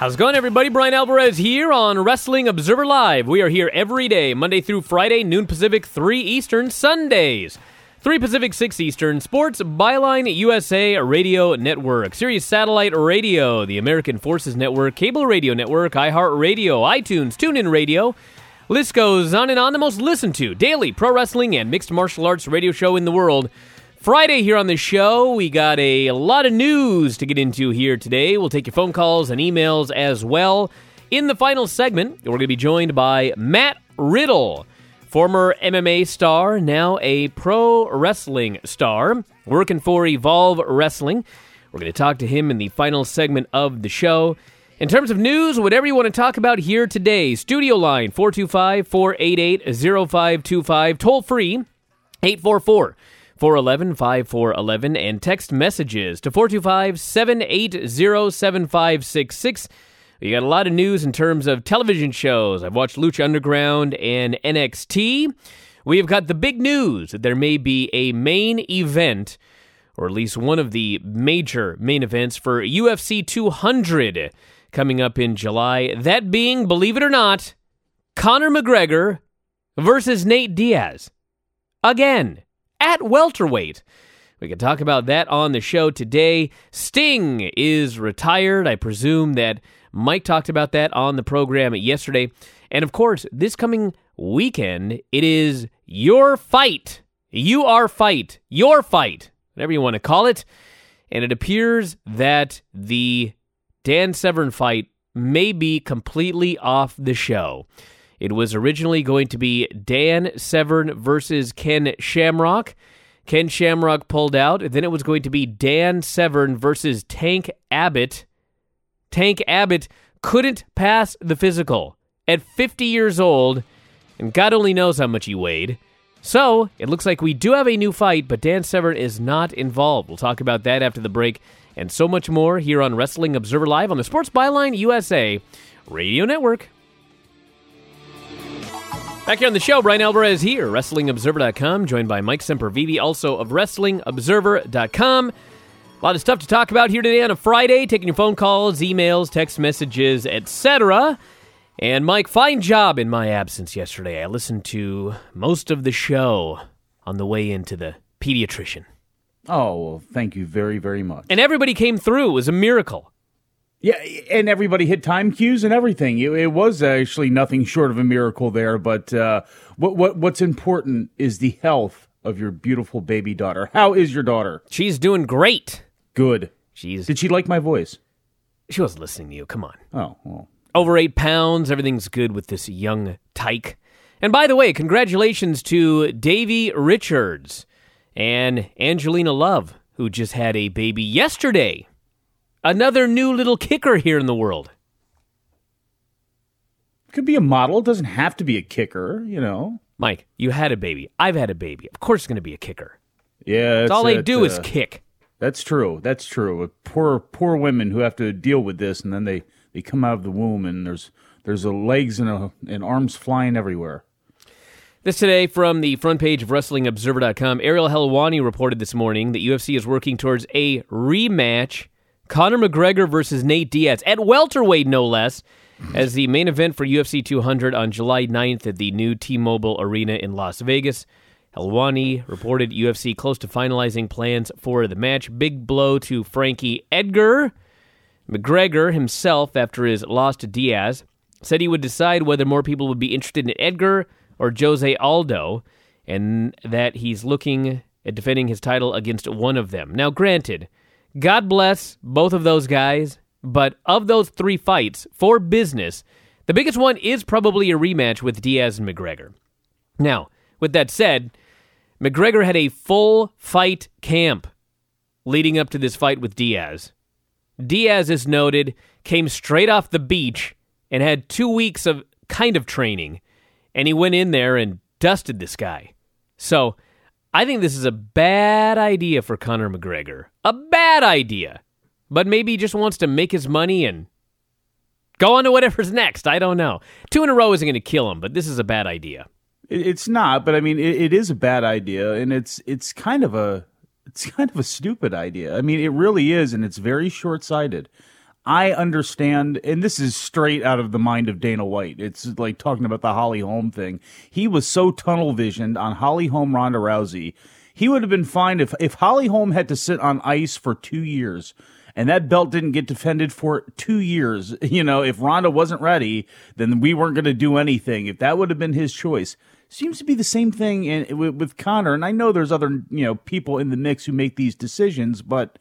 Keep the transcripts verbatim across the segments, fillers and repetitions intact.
How's it going, everybody? Brian Alvarez here on Wrestling Observer Live. We are here every day, Monday through Friday, noon Pacific, three Eastern, Sundays, three Pacific, six Eastern, Sports Byline U S A Radio Network, Sirius Satellite Radio, the American Forces Network, Cable Radio Network, iHeartRadio, iTunes, TuneIn Radio. List goes on and on. The most listened to daily pro wrestling and mixed martial arts radio show in the world. Friday here on the show, we got a lot of news to get into here today. We'll take your phone calls and emails as well. In the final segment, we're going to be joined by Matt Riddle, former M M A star, now a pro wrestling star, working for Evolve Wrestling. We're going to talk to him in the final segment of the show. In terms of news, whatever you want to talk about here today, studio line four two five, four eight eight, zero five two five, toll free eight four four, four one one, five four one one, and text messages to four two five, seven eight zero, seven five six six. You got a lot of news in terms of television shows. I've watched Lucha Underground and N X T. We have got the big news that there may be a main event, or at least one of the major main events for U F C two hundred coming up in July. That being, believe it or not, Conor McGregor versus Nate Diaz. Again, at welterweight. We can talk about that on the show today. Sting is retired. I presume that Mike talked about that on the program yesterday. And of course, this coming weekend, it is your fight. You are fight. Your fight. Whatever you want to call it. And it appears that the Dan Severn fight may be completely off the show. It was originally going to be Dan Severn versus Ken Shamrock. Ken Shamrock pulled out. Then it was going to be Dan Severn versus Tank Abbott. Tank Abbott couldn't pass the physical at fifty years old, and God only knows how much he weighed. So, it looks like we do have a new fight, but Dan Severn is not involved. We'll talk about that after the break, and so much more here on Wrestling Observer Live on the Sports Byline U S A Radio Network. Back here on the show, Brian Alvarez here, Wrestling Observer dot com, joined by Mike Sempervive, also of Wrestling Observer dot com. A lot of stuff to talk about here today on a Friday, taking your phone calls, emails, text messages, et cetera. And Mike, fine job in my absence yesterday. I listened to most of the show on the way into the pediatrician. Oh, well, thank you very, very much. And everybody came through. It was a miracle. Yeah, and everybody hit time cues and everything. It, it was actually nothing short of a miracle there. But uh, what what what's important is the health of your beautiful baby daughter. How is your daughter? She's doing great. Good. She's. Did she like my voice? She wasn't listening to you. Come on. Oh, well. Over eight pounds. Everything's good with this young tyke. And by the way, congratulations to Davey Richards and Angelina Love, who just had a baby yesterday. Another new little kicker here in the world. Could be a model. It doesn't have to be a kicker, you know. Mike, you had a baby. I've had a baby. Of course it's going to be a kicker. Yeah. That's all they that, do uh, is kick. That's true. That's true. Poor poor women who have to deal with this, and then they, they come out of the womb, and there's there's a legs and, a, and arms flying everywhere. This today from the front page of Wrestling Observer dot com. Ariel Helwani reported this morning that U F C is working towards a rematch. Conor McGregor versus Nate Diaz, at welterweight no less, as the main event for U F C two hundred on July ninth at the new T-Mobile Arena in Las Vegas. Helwani reported U F C close to finalizing plans for the match. Big blow to Frankie Edgar. McGregor himself, after his loss to Diaz, said he would decide whether more people would be interested in Edgar or Jose Aldo, and that he's looking at defending his title against one of them. Now, granted, God bless both of those guys, but of those three fights, for business, the biggest one is probably a rematch with Diaz and McGregor. Now, with that said, McGregor had a full fight camp leading up to this fight with Diaz. Diaz, as noted, came straight off the beach and had two weeks of kind of training, and he went in there and dusted this guy. So, I think this is a bad idea for Conor McGregor. A bad idea. But maybe he just wants to make his money and go on to whatever's next. I don't know. Two in a row isn't going to kill him, but this is a bad idea. It's not, but I mean, it, it is a bad idea, and it's it's kind of a it's kind of a stupid idea. I mean, it really is, and it's very short-sighted. I understand, and this is straight out of the mind of Dana White. It's like talking about the Holly Holm thing. He was so tunnel visioned on Holly Holm, Ronda Rousey. He would have been fine if, if Holly Holm had to sit on ice for two years and that belt didn't get defended for two years. You know, if Ronda wasn't ready, then we weren't going to do anything. If that would have been his choice. Seems to be the same thing in, with, with Conor. And I know there's other, you know, people in the mix who make these decisions, but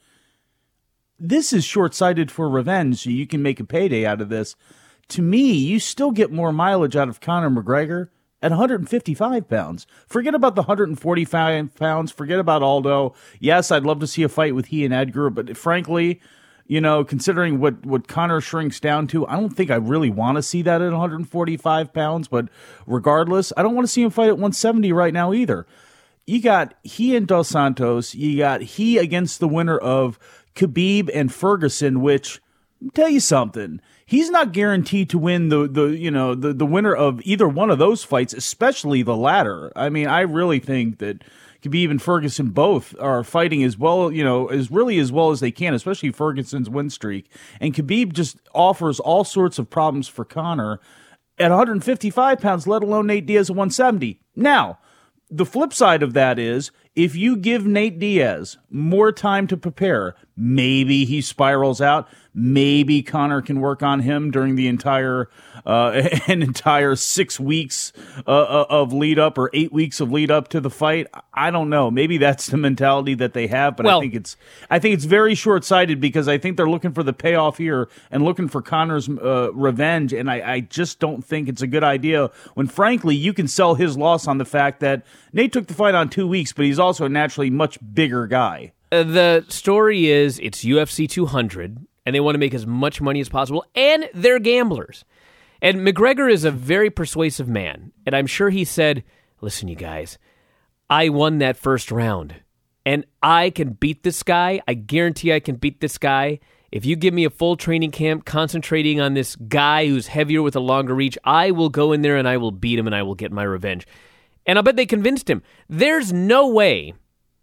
this is short-sighted for revenge, so you can make a payday out of this. To me, you still get more mileage out of Conor McGregor at one hundred fifty-five pounds. Forget about the one hundred forty-five pounds. Forget about Aldo. Yes, I'd love to see a fight with he and Edgar, but frankly, you know, considering what, what Conor shrinks down to, I don't think I really want to see that at one hundred forty-five pounds, but regardless, I don't want to see him fight at one seventy right now either. You got he and Dos Santos. You got he against the winner of Khabib and Ferguson, which, I'll tell you something, he's not guaranteed to win the, the you know the, the winner of either one of those fights, especially the latter. I mean, I really think that Khabib and Ferguson both are fighting as well, you know, as really as well as they can, especially Ferguson's win streak. And Khabib just offers all sorts of problems for Conor at one hundred fifty-five pounds, let alone Nate Diaz at one seventy. Now, the flip side of that is, if you give Nate Diaz more time to prepare, maybe he spirals out. Maybe Conor can work on him during the entire uh, an entire six weeks uh, of lead up or eight weeks of lead up to the fight. I don't know. Maybe that's the mentality that they have, but well, I think it's I think it's very short sighted because I think they're looking for the payoff here and looking for Conor's uh, revenge, and I, I just don't think it's a good idea. When frankly, you can sell his loss on the fact that Nate took the fight on two weeks, but he's also a naturally much bigger guy. Uh, the story is it's U F C two hundred. And they want to make as much money as possible, and they're gamblers. And McGregor is a very persuasive man, and I'm sure he said, listen, you guys, I won that first round, and I can beat this guy. I guarantee I can beat this guy. If you give me a full training camp concentrating on this guy who's heavier with a longer reach, I will go in there and I will beat him and I will get my revenge. And I'll bet they convinced him. There's no way.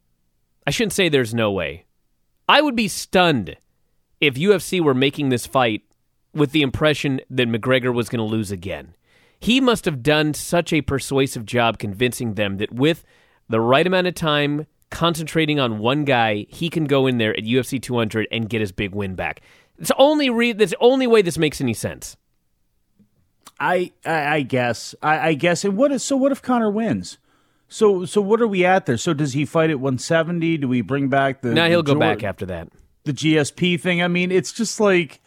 I shouldn't say there's no way. I would be stunned if U F C were making this fight with the impression that McGregor was going to lose again. He must have done such a persuasive job convincing them that with the right amount of time concentrating on one guy, he can go in there at U F C two hundred and get his big win back. It's only re- that's the only way this makes any sense. I I, I guess I, I guess. And what is so? What if Conor wins? So so what are we at there? So does he fight at one seventy? Do we bring back the? No, he'll the go back after that. The G S P thing. I mean, it's just like,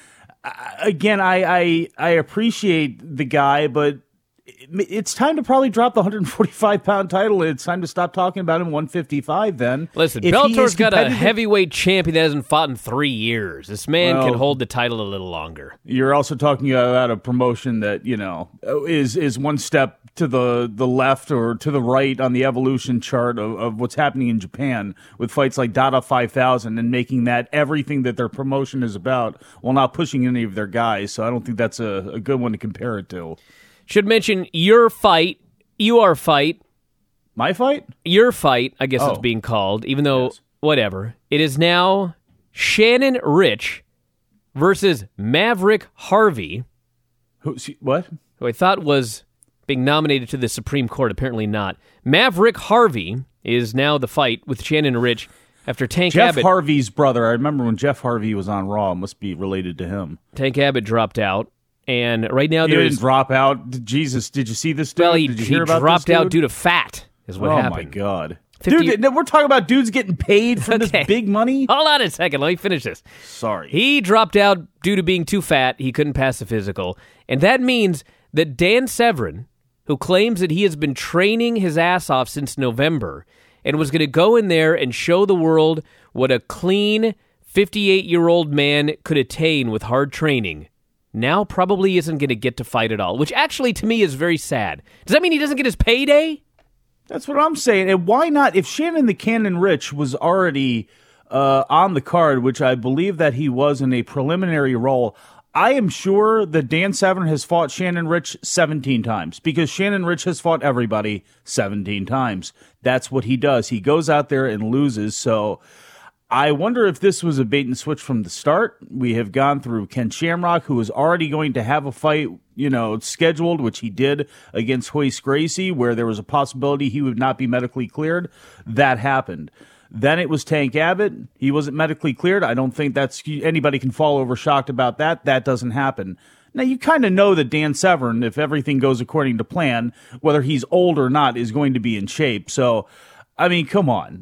again, I I, I appreciate the guy, but it's time to probably drop the one hundred forty-five pound title. It's time to stop talking about him one fifty-five then. Listen, if Bellator's got a heavyweight champion that hasn't fought in three years. This man well, can hold the title a little longer. You're also talking about a promotion that, you know, is is one step to the, the left or to the right on the evolution chart of, of what's happening in Japan with fights like Dada five thousand and making that everything that their promotion is about while not pushing any of their guys. So I don't think that's a, a good one to compare it to. Should mention your fight, your fight. My fight? Your fight, I guess oh. it's being called, even though, yes. whatever. It is now Shannon Rich versus Maverick Harvey. Who? What? Who I thought was being nominated to the Supreme Court, apparently not. Maverick Harvey is now the fight with Shannon Rich after Tank Jeff Abbott. Jeff Harvey's brother. I remember when Jeff Harvey was on Raw. It must be related to him. Tank Abbott dropped out. And right now he there's... didn't drop out. Jesus, did you see this dude? Well, he, did you he hear about dropped this dude? out due to fat, is what oh happened. Oh, my God. fifty Dude, we're talking about dudes getting paid for okay. this big money? Hold on a second. Let me finish this. Sorry. He dropped out due to being too fat. He couldn't pass the physical. And that means that Dan Severn, who claims that he has been training his ass off since November and was going to go in there and show the world what a clean fifty-eight-year-old man could attain with hard training, now probably isn't going to get to fight at all, which actually to me is very sad. Does that mean he doesn't get his payday? That's what I'm saying. And why not? If Shannon the Cannon Rich was already uh, on the card, which I believe that he was in a preliminary role, I am sure that Dan Severn has fought Shannon Rich seventeen times because Shannon Rich has fought everybody seventeen times. That's what he does. He goes out there and loses. So I wonder if this was a bait and switch from the start. We have gone through Ken Shamrock, who was already going to have a fight, you know, scheduled, which he did against Royce Gracie, where there was a possibility he would not be medically cleared. That happened. Then it was Tank Abbott. He wasn't medically cleared. I don't think that's anybody can fall over shocked about that. That doesn't happen. Now, you kind of know that Dan Severn, if everything goes according to plan, whether he's old or not, is going to be in shape. So, I mean, come on.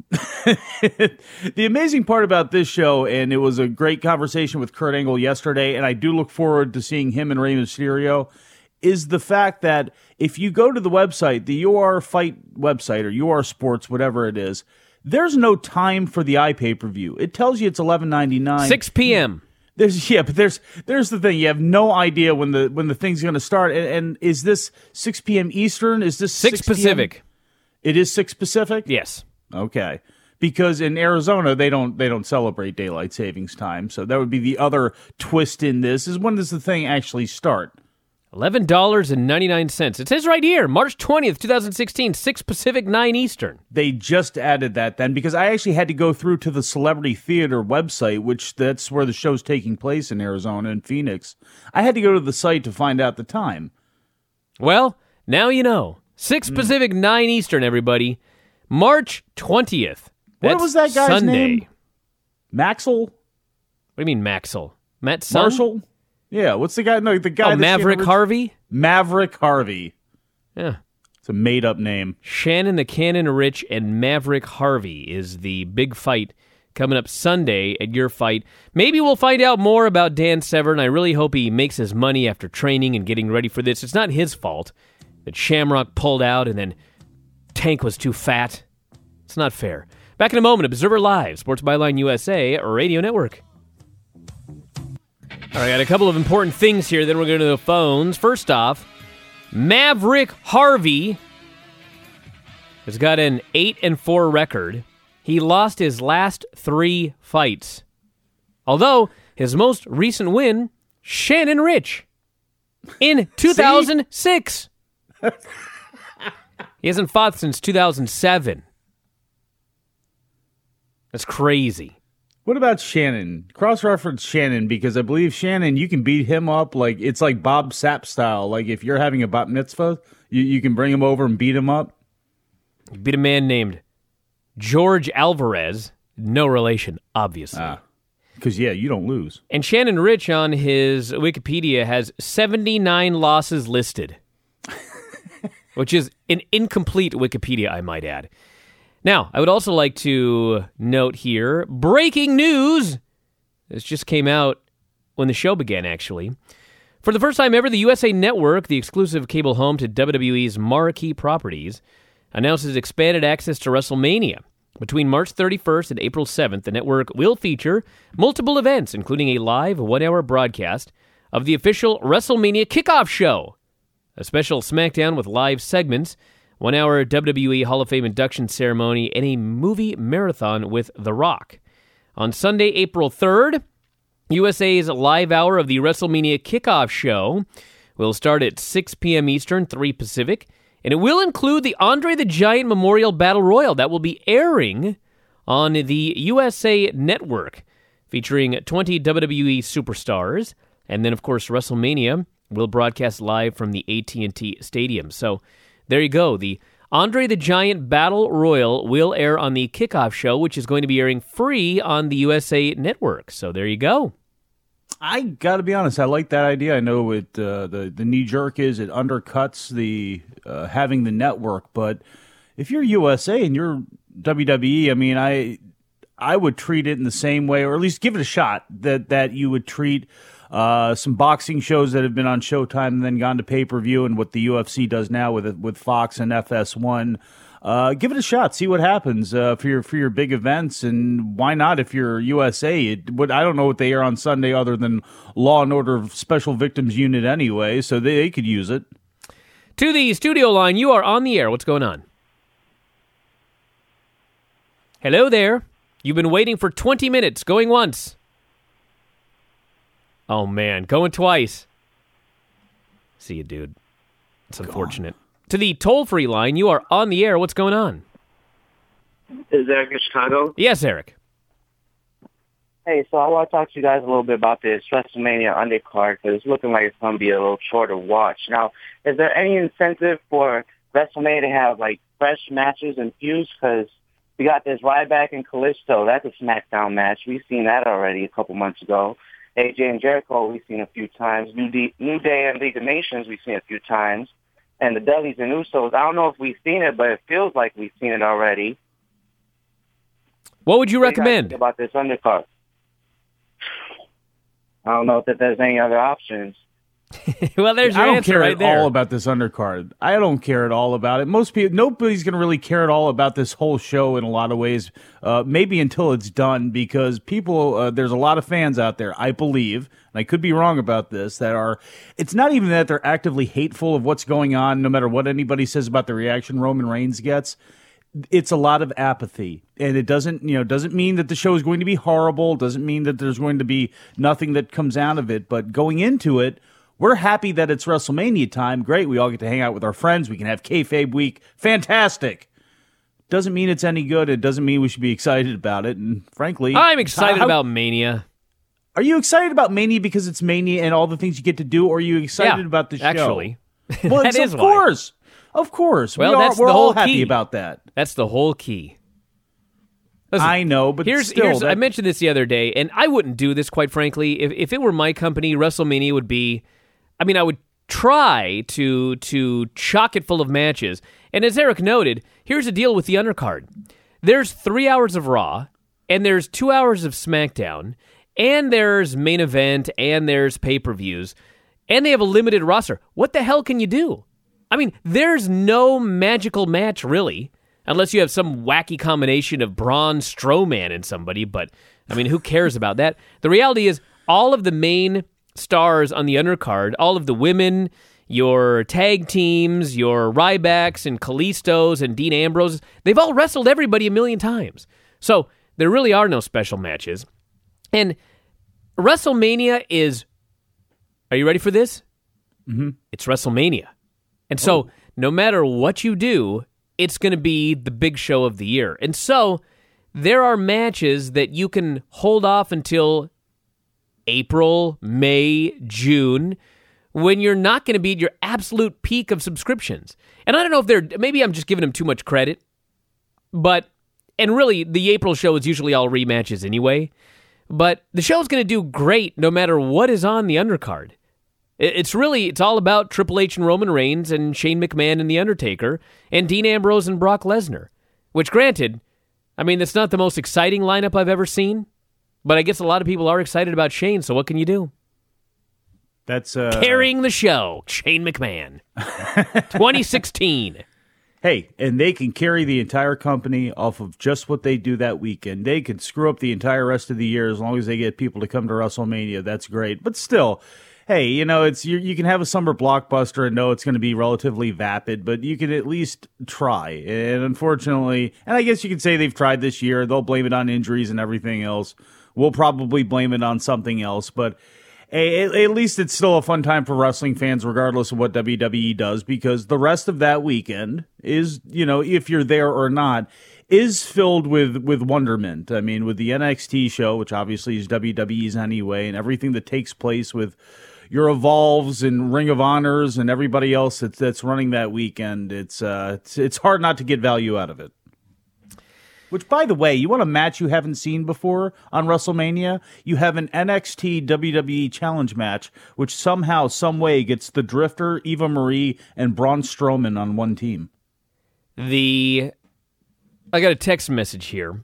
The amazing part about this show, and it was a great conversation with Kurt Angle yesterday, and I do look forward to seeing him and Rey Mysterio, is the fact that if you go to the website, the U R Fight website, or U R Sports, whatever it is, there's no time for the iPay-per-view. It tells you it's eleven ninety-nine. six p.m. There's yeah, but there's there's the thing. You have no idea when the when the thing's going to start. And, and is this six p.m. Eastern? Is this six, six Pacific? It is six Pacific? Yes. Okay. Because in Arizona they don't they don't celebrate daylight savings time. So that would be the other twist in this. Is when does the thing actually start? eleven dollars and ninety-nine cents. It says right here, March twentieth, twenty sixteen, six Pacific, nine Eastern. They just added that then, because I actually had to go through to the Celebrity Theater website, which that's where the show's taking place in Arizona and Phoenix. I had to go to the site to find out the time. Well, now you know. six Pacific, mm. nine Eastern, everybody. March twentieth. That's what was that guy's Sunday. name? Maxwell? What do you mean Maxwell? Matt Sun? Marshall? Yeah, what's the guy? No, the guy. Oh, Maverick Harvey? Maverick Harvey. Yeah. It's a made-up name. Shannon the Cannon Rich and Maverick Harvey is the big fight coming up Sunday at your fight. Maybe we'll find out more about Dan Severn. I really hope he makes his money after training and getting ready for this. It's not his fault that Shamrock pulled out and then Tank was too fat. It's not fair. Back in a moment, Observer Live, Sports Byline U S A Radio Network. All right, I got a couple of important things here, then we're going to the phones. First off, Maverick Harvey has got an eight and four record. He lost his last three fights. Although, his most recent win, Shannon Rich, in two thousand six. He hasn't fought since two thousand seven. That's crazy. What about Shannon? Cross-reference Shannon, because I believe Shannon, you can beat him up like it's like Bob Sapp style. Like if you're having a bat mitzvah, you, you can bring him over and beat him up. You beat a man named George Alvarez. No relation, obviously. Ah, because, yeah, you don't lose. And Shannon Rich on his Wikipedia has seventy-nine losses listed, which is an incomplete Wikipedia, I might add. Now, I would also like to note here, breaking news. This just came out when the show began, actually. For the first time ever, the U S A Network, the exclusive cable home to W W E's marquee properties, announces expanded access to WrestleMania. Between March thirty-first and April seventh, the network will feature multiple events, including a live one-hour broadcast of the official WrestleMania kickoff show, a special SmackDown with live segments, one-hour W W E Hall of Fame induction ceremony, and a movie marathon with The Rock. On Sunday, April third, U S A's live hour of the WrestleMania kickoff show will start at six p.m. Eastern, three Pacific, and it will include the Andre the Giant Memorial Battle Royal that will be airing on the U S A Network, featuring twenty W W E superstars, and then, of course, WrestleMania will broadcast live from the A T and T Stadium. So, there you go. The Andre the Giant Battle Royal will air on the kickoff show, which is going to be airing free on the U S A Network. So there you go. I got to be honest. I like that idea. I know it. Uh, the the knee jerk is it undercuts the uh, having the network. But if you're U S A and you're W W E, I mean, I I would treat it in the same way, or at least give it a shot that that you would treat Uh, some boxing shows that have been on Showtime and then gone to pay-per-view, and what the U F C does now with with Fox and F S one. Uh, give it a shot. See what happens uh, for your for your big events, and why not if you're U S A? It, what, I don't know what they air on Sunday other than Law and Order Special Victims Unit anyway, so they, they could use it. To the studio line, you are on the air. What's going on? Hello there. You've been waiting for twenty minutes. Going once. Oh, man. Going twice. See you, dude. It's unfortunate. To the toll-free line, you are on the air. What's going on? Is Eric in Chicago? Yes, Eric. Hey, so I want to talk to you guys a little bit about this WrestleMania undercard because it's looking like it's going to be a little shorter watch. Now, is there any incentive for WrestleMania to have, like, fresh matches and feuds? Because we got this Ryback and Kalisto. That's a SmackDown match. We've seen that already a couple months ago. A J and Jericho, we've seen a few times. New, D- New Day and League of Nations, we've seen a few times. And the Dudleys and Usos, I don't know if we've seen it, but it feels like we've seen it already. What would you what recommend? Do you guys think about this undercard? I don't know if there's any other options. Well, there's your I don't answer care right at there. all about this undercard. I don't care at all about it. Most people, nobody's going to really care at all about this whole show in a lot of ways. Uh, maybe until it's done, because people, uh, there's a lot of fans out there, I believe, and I could be wrong about this, that are. It's not even that they're actively hateful of what's going on, no matter what anybody says about the reaction Roman Reigns gets. It's a lot of apathy, and it doesn't, you know, doesn't mean that the show is going to be horrible. Doesn't mean that there's going to be nothing that comes out of it. But going into it, we're happy that it's WrestleMania time. Great, we all get to hang out with our friends. We can have kayfabe week. Fantastic. Doesn't mean it's any good. It doesn't mean we should be excited about it. And frankly, I'm excited how, about Mania. Are you excited about Mania because it's Mania and all the things you get to do, or are you excited Yeah, about the show? actually. Well, That it's- is of why. course. Of course. Well, we are, that's we're the all whole happy key. about that. That's the whole key. Listen, I know, but here's, still, here's that- I mentioned this the other day, and I wouldn't do this, quite frankly. If if it were my company, WrestleMania would be, I mean, I would try to to chock it full of matches. And as Eric noted, here's the deal with the undercard. There's three hours of Raw, and there's two hours of SmackDown, and there's main event, and there's pay-per-views, and they have a limited roster. What the hell can you do? I mean, there's no magical match, really, unless you have some wacky combination of Braun Strowman and somebody, but, I mean, who cares about that? The reality is, all of the main stars on the undercard, all of the women, your tag teams, your Rybacks and Kalistos and Dean Ambrose, they've all wrestled everybody a million times. So, there really are no special matches. And WrestleMania is, are you ready for this? Mm-hmm. It's WrestleMania. And so, oh. no matter what you do, it's going to be the big show of the year. And so, there are matches that you can hold off until April, May, June, when you're not going to be at your absolute peak of subscriptions. And I don't know if they're, maybe I'm just giving them too much credit, but, and really, the April show is usually all rematches anyway, but the show's going to do great no matter what is on the undercard. It's really, it's all about Triple H and Roman Reigns and Shane McMahon and The Undertaker and Dean Ambrose and Brock Lesnar, which granted, I mean, that's not the most exciting lineup I've ever seen, but I guess a lot of people are excited about Shane, so what can you do? That's uh... Carrying the show, Shane McMahon. twenty sixteen. Hey, and they can carry the entire company off of just what they do that weekend. They can screw up the entire rest of the year as long as they get people to come to WrestleMania. That's great. But still, hey, you know, it's you, you can have a summer blockbuster and know it's going to be relatively vapid, but you can at least try. And unfortunately, and I guess you could say they've tried this year. They'll blame it on injuries and everything else. We'll probably blame it on something else, but at, at least it's still a fun time for wrestling fans, regardless of what W W E does, because the rest of that weekend is, you know, if you're there or not, is filled with, with wonderment. I mean, with the N X T show, which obviously is W W E's anyway, and everything that takes place with your Evolves and Ring of Honors and everybody else that's, that's running that weekend, it's, uh, it's it's hard not to get value out of it. Which, by the way, you want a match you haven't seen before on WrestleMania? You have an N X T W W E Challenge match, which somehow, some way gets the Drifter, Eva Marie, and Braun Strowman on one team. The I got a text message here.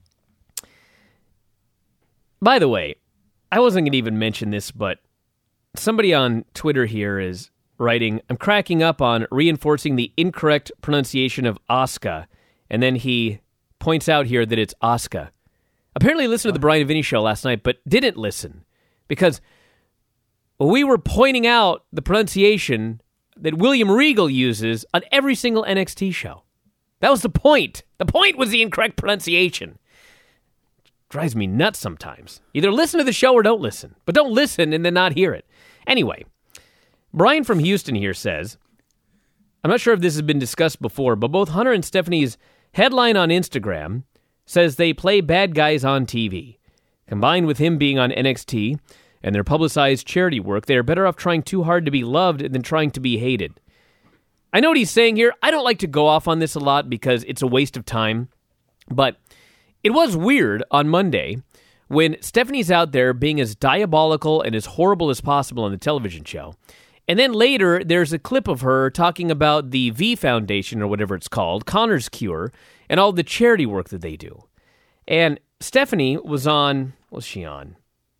By the way, I wasn't going to even mention this, but somebody on Twitter here is writing, I'm cracking up on reinforcing the incorrect pronunciation of Asuka, and then he points out here that it's Asuka. Apparently listened to the Brian and Vinny show last night, but didn't listen, because we were pointing out the pronunciation that William Regal uses on every single N X T show. That was the point. The point was the incorrect pronunciation. Drives me nuts sometimes. Either listen to the show or don't listen. But don't listen and then not hear it. Anyway, Brian from Houston here says, I'm not sure if this has been discussed before, but both Hunter and Stephanie's headline on Instagram says they play bad guys on T V. Combined with him being on N X T and their publicized charity work, they are better off trying too hard to be loved than trying to be hated. I know what he's saying here. I don't like to go off on this a lot because it's a waste of time, but it was weird on Monday when Stephanie's out there being as diabolical and as horrible as possible on the television show. And then later, there's a clip of her talking about the V Foundation, or whatever it's called, Connor's Cure, and all the charity work that they do. And Stephanie was on, what was she on?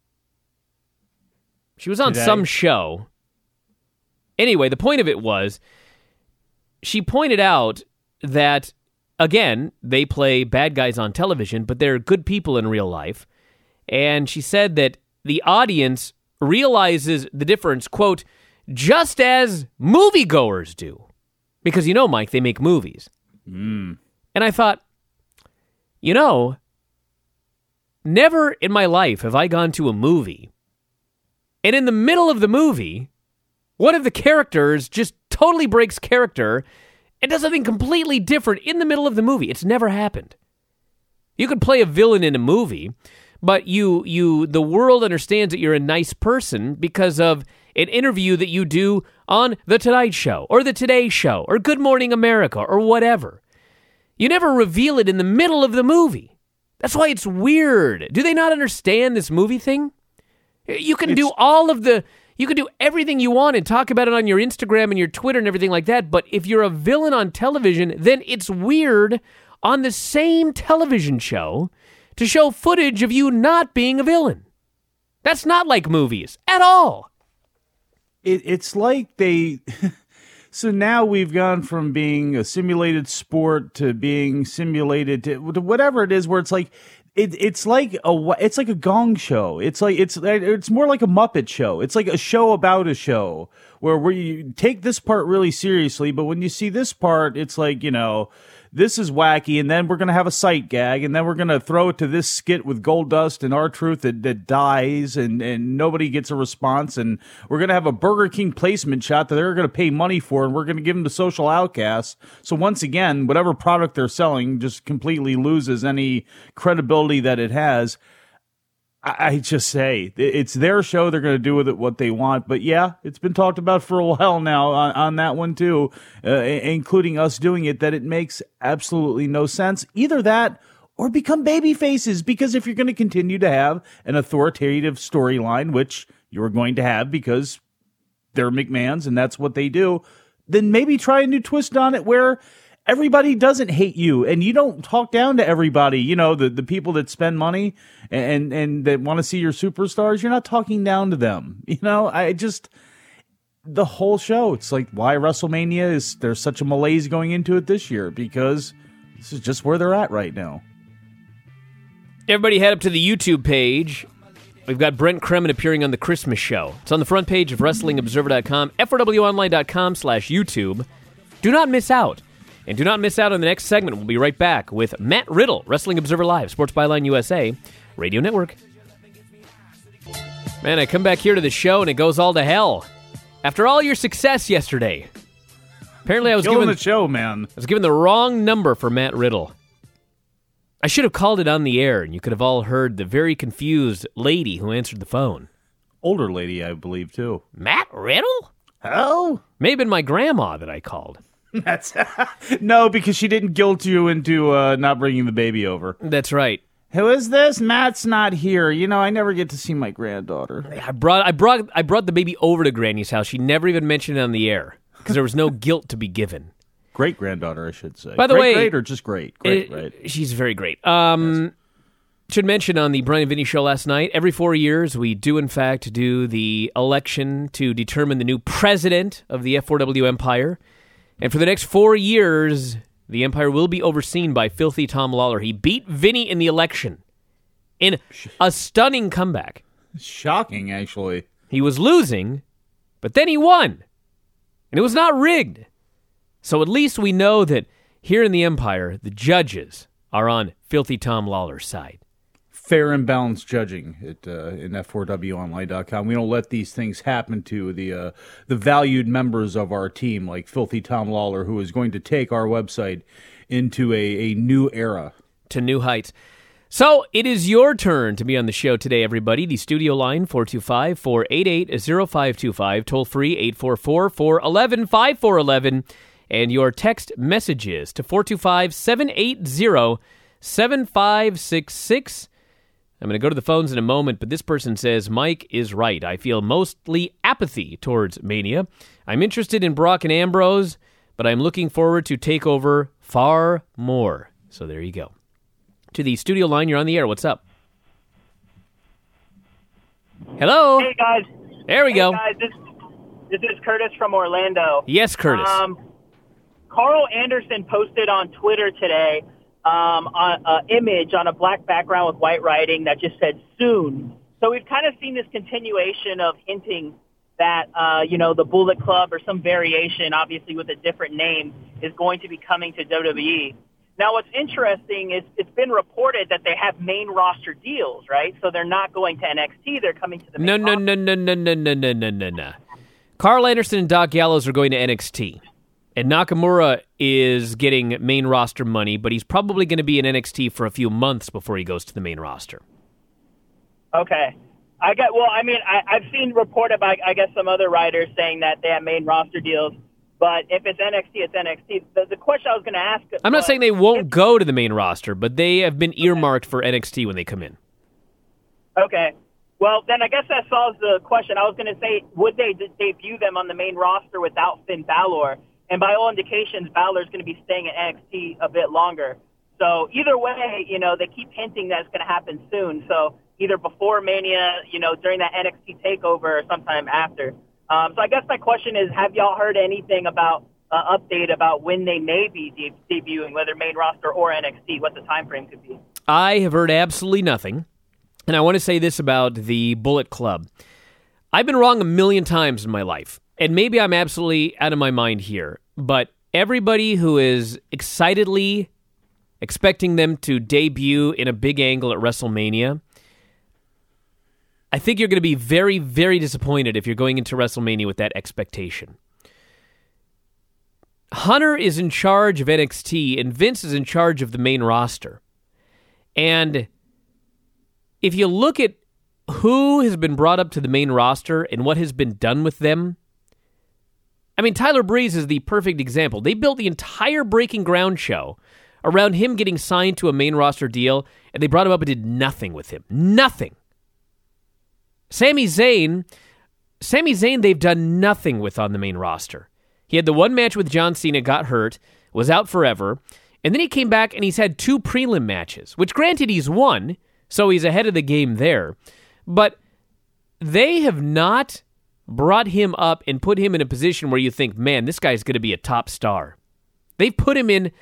She was on Today. some show. Anyway, the point of it was, she pointed out that, again, they play bad guys on television, but they're good people in real life. And she said that the audience realizes the difference, quote, just as moviegoers do. Because, you know, Mike, they make movies. Mm. And I thought, you know, never in my life have I gone to a movie, and in the middle of the movie, one of the characters just totally breaks character and does something completely different in the middle of the movie. It's never happened. You could play a villain in a movie, but you, you, the world understands that you're a nice person because of an interview that you do on The Tonight Show, or The Today Show, or Good Morning America, or whatever. You never reveal it in the middle of the movie. That's why it's weird. Do they not understand this movie thing? You can It's- do all of the... You can do everything you want and talk about it on your Instagram and your Twitter and everything like that, but if you're a villain on television, then it's weird on the same television show to show footage of you not being a villain. That's not like movies at all. It, it's like they... So now we've gone from being a simulated sport to being simulated to, to whatever it is, where it's like... It, it's like a it's like a Gong show. It's like it's it's more like a Muppet show. It's like a show about a show where where you take this part really seriously, but when you see this part, it's like, you know, this is wacky, and then we're gonna have a sight gag, and then we're gonna throw it to this skit with Goldust and R-Truth that, that dies, and and nobody gets a response, and we're gonna have a Burger King placement shot that they're gonna pay money for, and we're gonna give them to social outcasts. So once again, whatever product they're selling just completely loses any credibility that it has. I just say, it's their show. They're going to do with it what they want. But yeah, it's been talked about for a while now on, on that one too, uh, including us doing it, that it makes absolutely no sense. Either that or become baby faces, because if you're going to continue to have an authoritative storyline, which you're going to have because they're McMahons and that's what they do, then maybe try a new twist on it where everybody doesn't hate you, and you don't talk down to everybody. You know, the, the people that spend money and, and that want to see your superstars, you're not talking down to them. You know, I just, the whole show, it's like, why WrestleMania is, there's such a malaise going into it this year, because this is just where they're at right now. Everybody head up to the YouTube page. We've got Brent Kremen appearing on The Christmas Show. It's on the front page of Wrestling Observer dot com, F R W online dot com slash YouTube. Do not miss out. And do not miss out on the next segment. We'll be right back with Matt Riddle, Wrestling Observer Live, Sports Byline U S A, Radio Network. Man, I come back here to the show and it goes all to hell. After all your success yesterday. Apparently I was Killing given the show, man. I was given the wrong number for Matt Riddle. I should have called it on the air, and you could have all heard the very confused lady who answered the phone. Older lady, I believe, too. Matt Riddle? Oh, May have been my grandma that I called. that's no, because she didn't guilt you into uh, not bringing the baby over. That's right. Who is this? Matt's not here. You know, I never get to see my granddaughter. I brought I brought I brought the baby over to Granny's house. She never even mentioned it on the air because there was no guilt to be given. Great granddaughter, I should say. By the great, way, great or just great? Great, it, right? She's very great. Um, yes. Should mention on the Brian Vinny show last night, every four years we do in fact do the election to determine the new president of the F four W Empire. And for the next four years, the Empire will be overseen by Filthy Tom Lawler. He beat Vinny in the election in a stunning comeback. Shocking, actually. He was losing, but then he won. And it was not rigged. So at least we know that here in the Empire, the judges are on Filthy Tom Lawler's side. Fair and balanced judging at uh, in F four W online dot com. We don't let these things happen to the uh, the valued members of our team, like Filthy Tom Lawler, who is going to take our website into a, a new era. To new heights. So it is your turn to be on the show today, everybody. The studio line, four two five, four eight eight, zero five two five, toll free, eight four four, four one one, five four one one, and your text messages to four two five, seven eight zero, seven five six six. I'm going to go to the phones in a moment, but this person says, Mike is right. I feel mostly apathy towards Mania. I'm interested in Brock and Ambrose, but I'm looking forward to TakeOver far more. So there you go. To the studio line, you're on the air. What's up? Hello. Hey, guys. There we hey go. Guys, this, this is Curtis from Orlando. Yes, Curtis. Um, Carl Anderson posted on Twitter today um, an image on a black background with white writing that just said soon. So we've kind of seen this continuation of hinting that, uh, you know, the Bullet Club or some variation, obviously with a different name, is going to be coming to W W E. Now, what's interesting is it's been reported that they have main roster deals, right? So they're not going to N X T; they're coming to the main no, no, roster. no, no, no, no, no, no, no, no, no. Carl Anderson and Doc Gallows are going to N X T, and Nakamura is getting main roster money, but he's probably going to be in N X T for a few months before he goes to the main roster. Okay, I got. Well, I mean, I, I've seen reported by, I guess, some other writers saying that they have main roster deals. But if it's N X T, it's N X T. The, the question I was going to ask... I'm not was, saying they won't if, go to the main roster, but they have been earmarked for N X T when they come in. Okay. Well, then I guess that solves the question. I was going to say, would they d- debut them on the main roster without Finn Balor? And by all indications, Balor's going to be staying at N X T a bit longer. So either way, you know, they keep hinting that it's going to happen soon. So either before Mania, you know, during that N X T takeover, or sometime after. Um, so I guess my question is, have y'all heard anything about uh, update about when they may be de- debuting, whether main roster or N X T, what the time frame could be? I have heard absolutely nothing. And I want to say this about the Bullet Club. I've been wrong a million times in my life. And maybe I'm absolutely out of my mind here. But everybody who is excitedly expecting them to debut in a big angle at WrestleMania, I think you're going to be very, very disappointed if you're going into WrestleMania with that expectation. Hunter is in charge of N X T, and Vince is in charge of the main roster. And if you look at who has been brought up to the main roster and what has been done with them, I mean, Tyler Breeze is the perfect example. They built the entire Breaking Ground show around him getting signed to a main roster deal, and they brought him up and did nothing with him. Nothing. Sami Zayn, Sami Zayn, they've done nothing with on the main roster. He had the one match with John Cena, got hurt, was out forever, and then he came back and he's had two prelim matches, which granted he's won, so he's ahead of the game there. But they have not brought him up and put him in a position where you think, man, this guy's going to be a top star. They've put him in,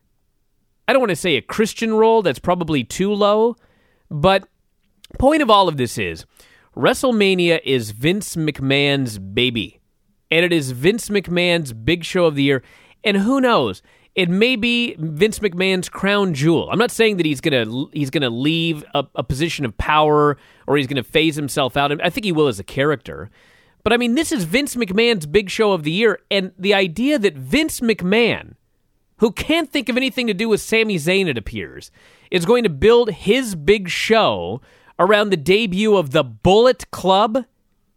I don't want to say a Christian role, that's probably too low, but point of all of this is, WrestleMania is Vince McMahon's baby, and it is Vince McMahon's big show of the year, and who knows, it may be Vince McMahon's crown jewel. I'm not saying that he's gonna he's gonna leave a, a position of power or he's gonna phase himself out. I think he will as a character, but I mean, this is Vince McMahon's big show of the year, and the idea that Vince McMahon, who can't think of anything to do with Sami Zayn, it appears, is going to build his big show around the debut of the Bullet Club,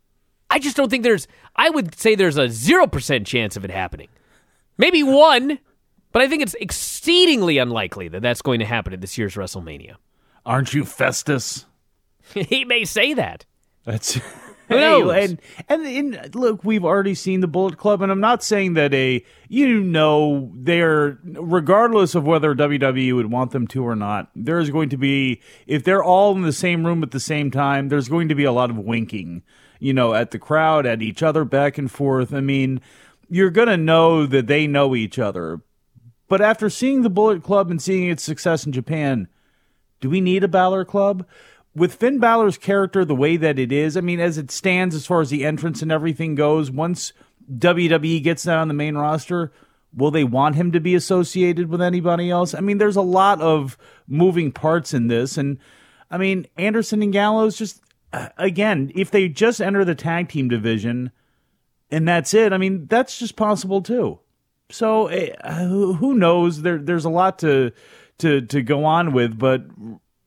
I just don't think there's, I would say there's a zero percent chance of it happening. Maybe one, but I think it's exceedingly unlikely that that's going to happen at this year's WrestleMania. Aren't you Festus? He may say that. That's... Who knows? And, and and look, we've already seen the Bullet Club, and I'm not saying that a you know they're regardless of whether W W E would want them to or not. There's going to be, if they're all in the same room at the same time, there's going to be a lot of winking, you know, at the crowd, at each other, back and forth. I mean, you're gonna know that they know each other. But after seeing the Bullet Club and seeing its success in Japan, do we need a Balor Club? With Finn Balor's character the way that it is, I mean, as it stands as far as the entrance and everything goes, once W W E gets that on the main roster, will they want him to be associated with anybody else? I mean, there's a lot of moving parts in this. And, I mean, Anderson and Gallows just, again, if they just enter the tag team division and that's it, I mean, that's just possible too. So, uh, who knows? There, There's a lot to, to, to go on with, but...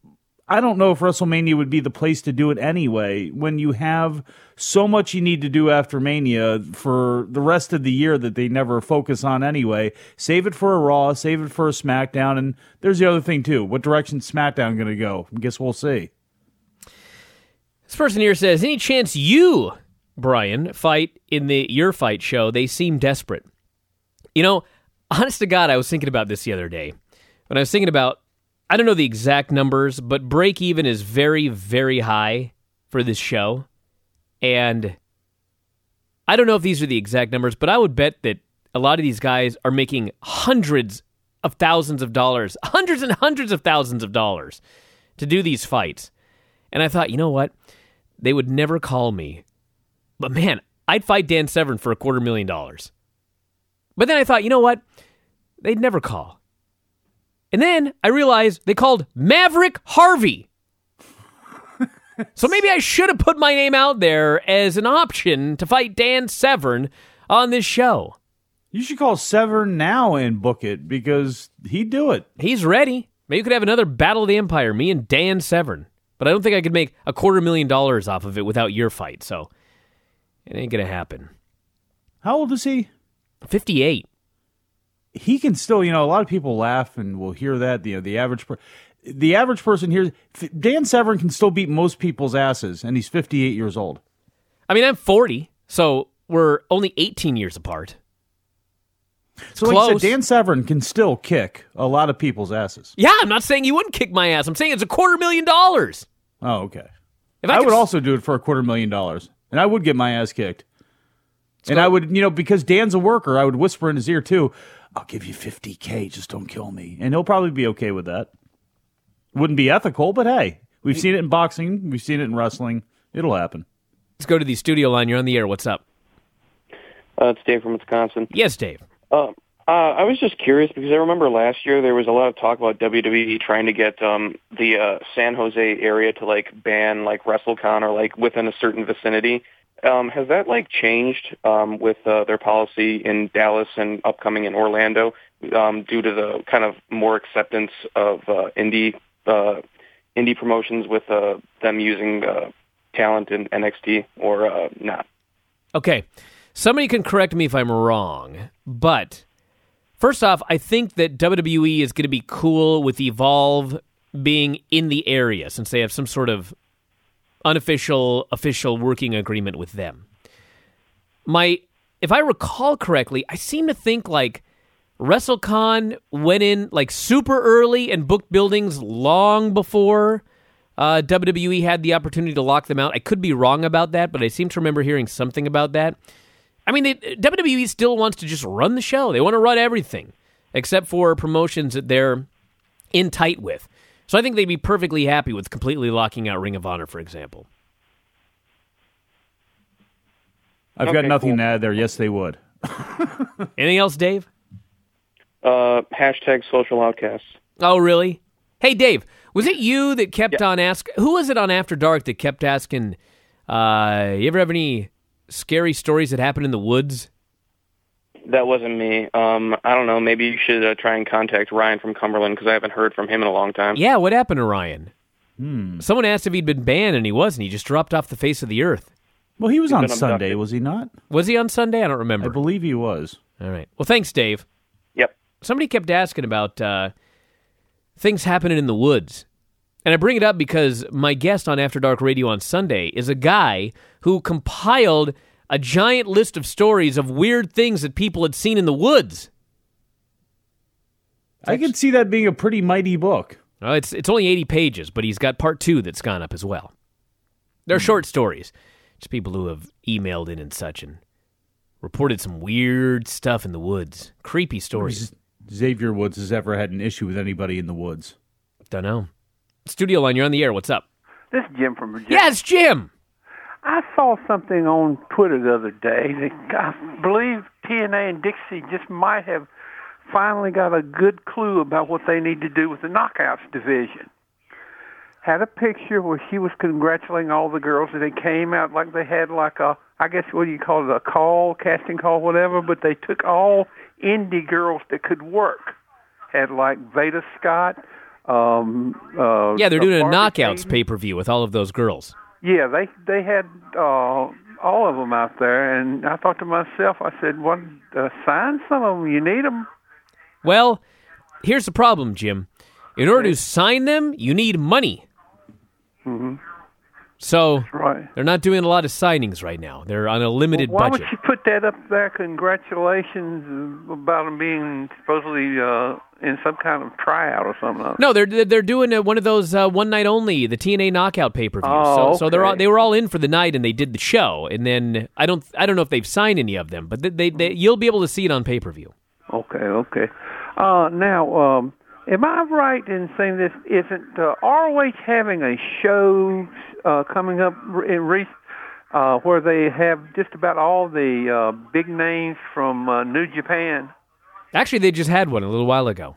I don't know if WrestleMania would be the place to do it anyway, when you have so much you need to do after Mania for the rest of the year that they never focus on anyway. Save it for a Raw, save it for a SmackDown, and there's the other thing, too. What direction SmackDown going to go? I guess we'll see. This person here says, any chance you, Brian, fight in the Your Fight show? They seem desperate. You know, honest to God, I was thinking about this the other day. When I was thinking about, I don't know the exact numbers, but break even is very, very high for this show. And I don't know if these are the exact numbers, but I would bet that a lot of these guys are making hundreds of thousands of dollars, hundreds and hundreds of thousands of dollars to do these fights. And I thought, you know what? They would never call me. But man, I'd fight Dan Severn for a quarter million dollars. But then I thought, you know what? They'd never call. And then I realized they called Maverick Harvey. So maybe I should have put my name out there as an option to fight Dan Severn on this show. You should call Severn now and book it, because he'd do it. He's ready. Maybe we could have another Battle of the Empire, me and Dan Severn. But I don't think I could make a quarter million dollars off of it without your fight, so it ain't going to happen. How old is he? fifty-eight. He can still, you know, a lot of people laugh and will hear that. You know, the average per- the average person hears Dan Severn can still beat most people's asses, and he's fifty-eight years old. I mean, I'm forty, so we're only eighteen years apart. So, like I said, Dan Severn can still kick a lot of people's asses. Yeah, I'm not saying you wouldn't kick my ass. I'm saying it's a quarter million dollars. Oh, okay. If I, I, would could... also do it for a quarter million dollars, and I would get my ass kicked. Let's and go. I would, you know, because Dan's a worker, I would whisper in his ear too, I'll give you fifty K, just don't kill me. And he'll probably be okay with that. Wouldn't be ethical, but hey, we've seen it in boxing, we've seen it in wrestling. It'll happen. Let's go to the studio line. You're on the air. What's up? Uh, it's Dave from Wisconsin. Yes, Dave. Um, uh, I was just curious because I remember last year there was a lot of talk about W W E trying to get um, the uh, San Jose area to like ban like WrestleCon or like within a certain vicinity. Um, has that like changed um, with uh, their policy in Dallas and upcoming in Orlando um, due to the kind of more acceptance of uh, indie uh, indie promotions with uh, them using uh, talent in N X T or uh, not? Okay, somebody can correct me if I'm wrong, but first off, I think that W W E is going to be cool with Evolve being in the area since they have some sort of unofficial, official working agreement with them. My, if I recall correctly, I seem to think like WrestleCon went in like super early and booked buildings long before uh, W W E had the opportunity to lock them out. I could be wrong about that, but I seem to remember hearing something about that. I mean, they, W W E still wants to just run the show. They want to run everything except for promotions that they're in tight with. So I think they'd be perfectly happy with completely locking out Ring of Honor, for example. I've okay, got nothing cool. to add there. Yes, they would. Anything else, Dave? Uh, hashtag social outcasts. Oh, really? Hey, Dave, was it you that kept yeah. on asking? Who was it on After Dark that kept asking, uh, you ever have any scary stories that happened in the woods? That wasn't me. Um, I don't know. Maybe you should uh, try and contact Ryan from Cumberland because I haven't heard from him in a long time. Yeah, what happened to Ryan? Hmm. Someone asked if he'd been banned, and he wasn't. He just dropped off the face of the earth. Well, he was He's on been Sunday, abducted. was he not? Was he on Sunday? I don't remember. I believe he was. All right. Well, thanks, Dave. Yep. Somebody kept asking about uh, things happening in the woods. And I bring it up because my guest on After Dark Radio on Sunday is a guy who compiled a giant list of stories of weird things that people had seen in the woods. I can see that being a pretty mighty book. Well, it's it's only eighty pages, but he's got part two that's gone up as well. They're mm. short stories. Just people who have emailed in and such and reported some weird stuff in the woods. Creepy stories. Xavier Woods has ever had an issue with anybody in the woods? Don't know. Studio line, you're on the air. What's up? This is Jim from Virginia. Yeah, it's Jim. I saw something on Twitter the other day that I believe T N A and Dixie just might have finally got a good clue about what they need to do with the Knockouts division. Had a picture where she was congratulating all the girls, and they came out like they had like a, I guess what do you call it, a call, casting call, whatever, but they took all indie girls that could work. Had like Veda Scott, Um, uh, Yeah, they're doing a Barbie Knockouts King. pay-per-view with all of those girls. Yeah, they they had uh, all of them out there, and I thought to myself, I said, "What? Uh, sign some of them. You need them." Well, here's the problem, Jim. In order to sign them, you need money. Mm-hmm. So Right. they're not doing a lot of signings right now. They're on a limited Why budget. would you put that up there? Congratulations about them being supposedly uh, in some kind of tryout or something. No, they're they're doing a, one of those uh, one night only, the T N A Knockout pay per views. Oh, so so they're all, okay. they were all in for the night and they did the show. And then I don't I don't know if they've signed any of them, but they, they, they you'll be able to see it on pay per view. Okay, okay. Uh, now, um, am I right in saying this? Isn't uh, R O H having a show uh, coming up in recent? Uh, where they have just about all the uh, big names from uh, New Japan. Actually, they just had one a little while ago.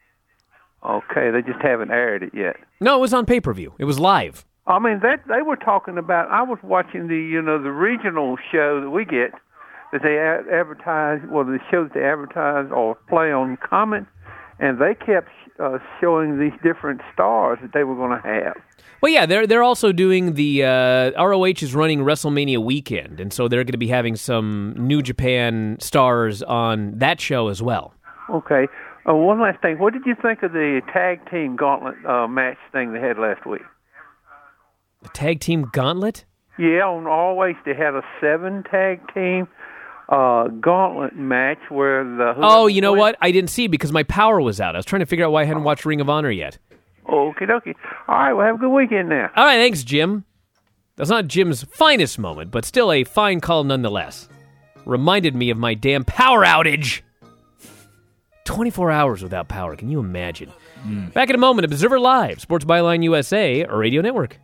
Okay, they just haven't aired it yet. No, it was on pay per view. It was live. I mean, that they were talking about. I was watching the you know the regional show that we get that they a- advertise. Well, the show that they advertise or play on Comment, and they kept uh, showing these different stars that they were going to have. Well, yeah, they're they're also doing the uh, R O H is running WrestleMania weekend, and so they're going to be having some New Japan stars on that show as well. Okay. Uh, one last thing. What did you think of the tag team gauntlet uh, match thing they had last week? The tag team gauntlet? Yeah, on Always they had a seven tag team uh, gauntlet match where the. Oh, you know what? I didn't see because my power was out. I was trying to figure out why I hadn't watched Ring of Honor yet. Okie dokie. All right, well, have a good weekend now. All right, thanks, Jim. That's not Jim's finest moment, but still a fine call nonetheless. Reminded me of my damn power outage. twenty-four hours without power. Can you imagine? Mm. Back in a moment, Observer Live, Sports Byline U S A, Radio Network.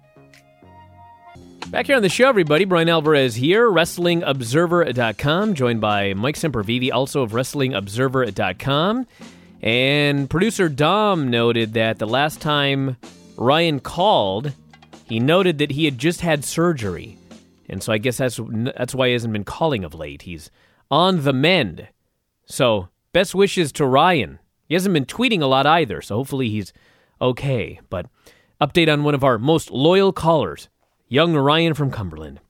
Back here on the show, everybody. Brian Alvarez here, Wrestling Observer dot com, joined by Mike Sempervive, also of Wrestling Observer dot com. And producer Dom noted that the last time Ryan called, he noted that he had just had surgery. And so I guess that's that's why he hasn't been calling of late. He's on the mend. So best wishes to Ryan. He hasn't been tweeting a lot either, so hopefully he's okay. But update on one of our most loyal callers, young Ryan from Cumberland.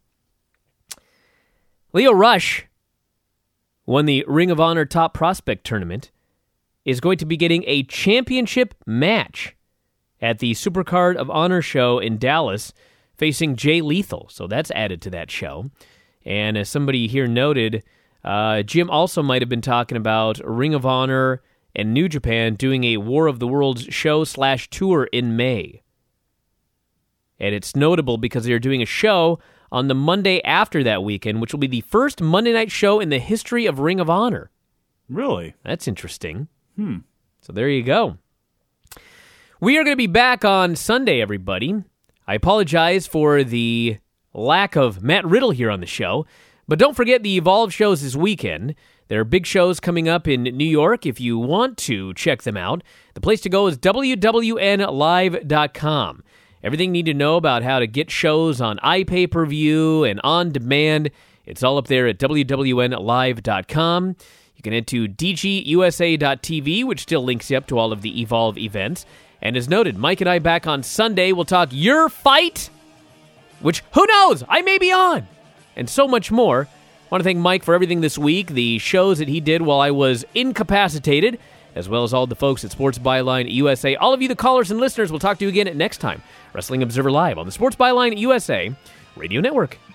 Leo Rush won the Ring of Honor Top Prospect Tournament, is going to be getting a championship match at the Supercard of Honor show in Dallas, facing Jay Lethal. So that's added to that show. And as somebody here noted, uh, Jim also might have been talking about Ring of Honor and New Japan doing a War of the Worlds show slash tour in May. And it's notable because they're doing a show on the Monday after that weekend, which will be the first Monday night show in the history of Ring of Honor. Really? That's interesting. Hmm. So there you go. We are going to be back on Sunday, everybody. I apologize for the lack of Matt Riddle here on the show, but don't forget the Evolve shows this weekend. There are big shows coming up in New York. If you want to check them out, the place to go is W W N live dot com. Everything you need to know about how to get shows on iPay-per-view and on demand, it's all up there at W W N live dot com. You can head to D G U S A dot T V, which still links you up to all of the Evolve events. And as noted, Mike and I back on Sunday. We'll talk Your Fight, which, who knows, I may be on, and so much more. I want to thank Mike for everything this week, the shows that he did while I was incapacitated, as well as all the folks at Sports Byline U S A. All of you, the callers and listeners, we'll talk to you again at next time. Wrestling Observer Live on the Sports Byline U S A Radio Network.